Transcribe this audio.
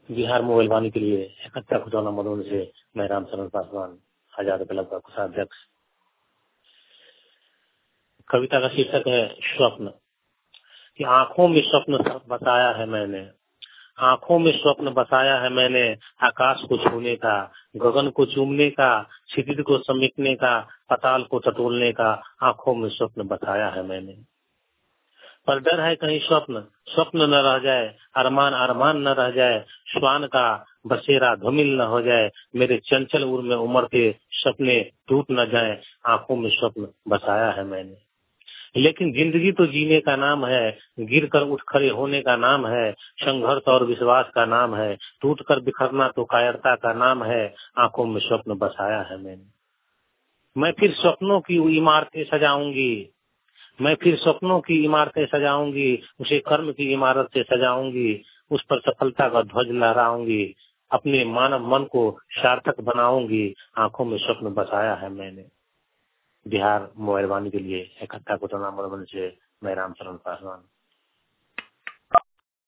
Bihar mobile वाणी के लिए इकट्ठा खुदौना मदन से मैं रामचरण पासवान, आजाद क्लब का कोषाध्यक्ष। कविता का शीर्षक है स्वप्न। कि आंखों में स्वप्न बसाया है मैंने, आंखों में स्वप्न बसाया है मैंने, आकाश को छूने का, गगन को चूमने का, क्षितिज को समेटने का, पाताल को टटोलने का, आंखों में स्वप्न बसाया है मैंने। पर डर है कहीं स्वप्न स्वप्न न रह जाए, अरमान अरमान न रह जाए, श्वान का बसेरा धूमिल न हो जाए, मेरे चंचल उर में उमड़ के सपने टूट न जाए, आंखों में स्वप्न बसाया है मैंने। लेकिन जिंदगी तो जीने का नाम है, गिर कर उठ खड़े होने का नाम है, संघर्ष और विश्वास का नाम है, टूट कर बिखरना तो कायरता का नाम है, आंखों में स्वप्न बसाया है मैंने। मैं फिर स्वप्नों की इमारतें सजाऊंगी, मैं फिर स्वप्नों की इमारतें सजाऊंगी, उसे कर्म की इमारत से सजाऊंगी, उस पर सफलता का ध्वज लहराऊंगी, अपने मानव मन को सार्थक बनाऊंगी, आंखों में स्वप्न बसाया है मैंने। बिहार मोबाइल वाणी के लिए इकट्ठा खुदौना मदन से मैं रामचरण पासवान।